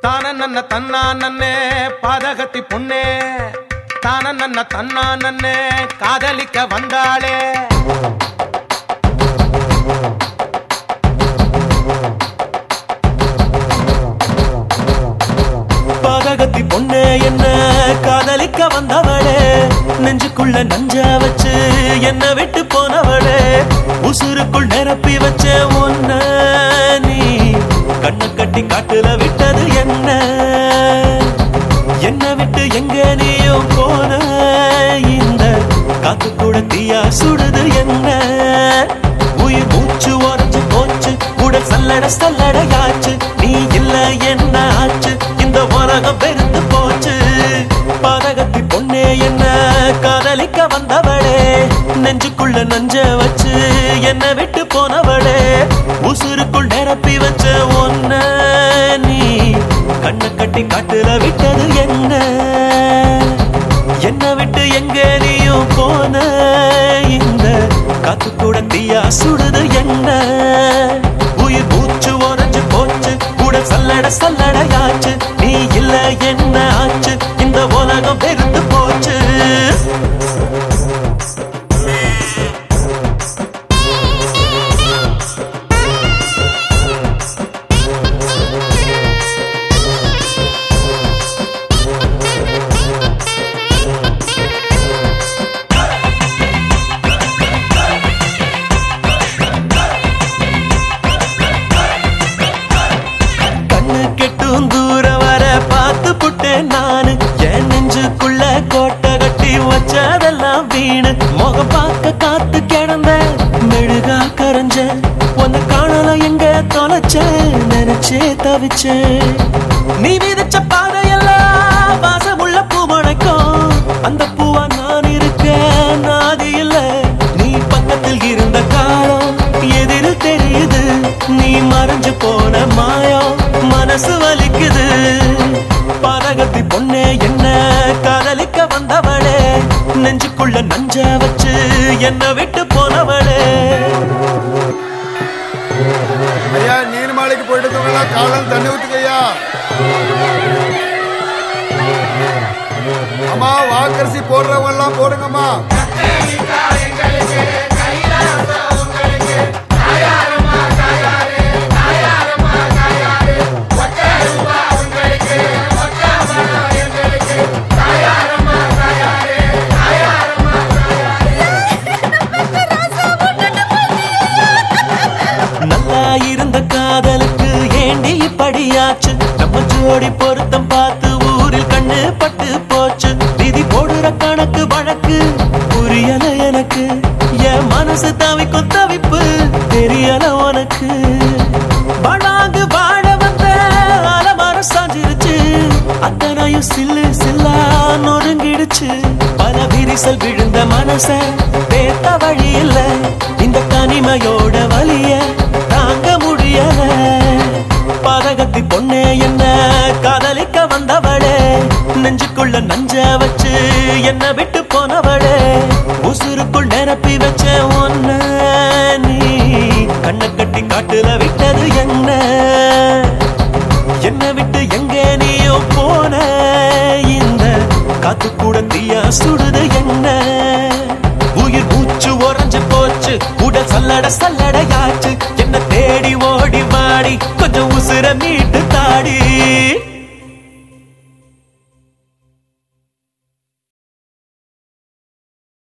தான நன்ன தன்னா நன்னே பாதகத்தி பொண்ணே தான நன்ன தன்னா நன்னே காதலிக்க வந்தாளே பாதகத்தி பொண்ணே என்ன காதலிக்க வந்தவளே நெஞ்சுக்குள்ள நஞ்ச வச்சு என்ன விட்டு போனவளே உசுருக்குள் நிரப்பி வச்ச ஒன்ன நீ கண்ணை கட்டி காட்டுல விட்டது என்ன என்ன விட்டு எங்க நீயும் போன இந்த காத்து கூட தீயா சுடுது என்ன உயிர் மூச்சு உறைஞ்சு போச்சு உடல் சல்லட சல்லடையாச்சு நீ இல்ல என்ன ஆச்சு இந்த உலகம் வெறுத்து போச்சு பாதகத்தி பொண்ணே என்ன காதலிக்க வந்தவளே நெஞ்சுக்குள்ள நஞ்ச வச்சு என்ன விட்டு போனவளே உசுருக்குள் நிரப்பி வச்ச ஒன்ன நீ கண்ணை கட்டி காட்டுல விட்டது என்ன என்ன விட்டு எங்க நீயும் போன இந்த காத்து கூட தீயா சுடுது என்ன உயிர் மூச்சு உறைஞ்சு போச்சு உடல் சல்லட சல்லடையாச்சு நீ இல்ல என்ன ஆச்சு இந்த உலகம் வெறுத்து போச்சு நானு என் நெஞ்சுக்குள்ள கோட்டை கட்டி வச்சதெல்லாம் வீணு முகம் பார்க்க காத்து கிடந்த மெழுகா கரைஞ்ச உன்னை காணல எங்க தொலைச்ச நினைச்சே தவிச்ச நீ விதைச்ச பாதையெல்லாம் வாசமுள்ள பூ முளைக்கும் அந்த பூவா நான் இருக்கேன் நாதி இல்ல நீ பக்கத்தில் இருந்த காலம் எதிரில் தெரியுது நீ மறைஞ்சு போன மாயம் மனசு வலிக்குது பாதகத்தி பொண்ணே என்ன காதலிக்க வந்தவளே நெஞ்சுக்குள்ள நஞ்ச வச்சு என்ன விட்டு போனவளே ஐயா நீர்மாலைக்கு போயிட்டு காலம் தண்ணி ஊத்துக்கையா அம்மா வாக்கரிசி போடுறவங்க எல்லாம் போடுங்கம்மா இருந்த காதலுக்கு ஏண்டி இப்படியாச்சு நம்ம ஜோடி பொருத்தம் பார்த்து ஊரில் கண்ணு பட்டு போச்சு விதி போடுற கணக்கு வழக்கு புரியல எனக்கு என் மனசு தவிக்கும் தவிப்பு தெரியல உனக்கு வளாங்கு வாழ வந்த அலமரம் சாஞ்சிருச்சு அத்தனையும் சில்லு சில்லா நொறுங்கிடுச்சு பல விரிசல் விழுந்த மனச பேத்த வழி இல்ல இந்த தனிமையோட வலிய தாங்க முடியல பாதகத்தி பொண்ணே என்ன காதலிக்க வந்தவளே நெஞ்சுக்குள்ள நஞ்ச வச்சு என்ன விட்டு போனவளே உசுருக்குள் நிரப்பி வச்ச ஒன்ன நீ கண்ணை கட்டி காட்டுல விட்டது என்ன என்ன விட்டு எங்க நீயோ போன இந்த காத்து கூட தீயா சுடுது என்ன உயிர் மூச்சு உறைஞ்சு போச்சு உடல் சல்லட சல்லடையாச்சு என்ன தேடி ஓடி வாடி கொஞ்சம் உசுர மீட்டு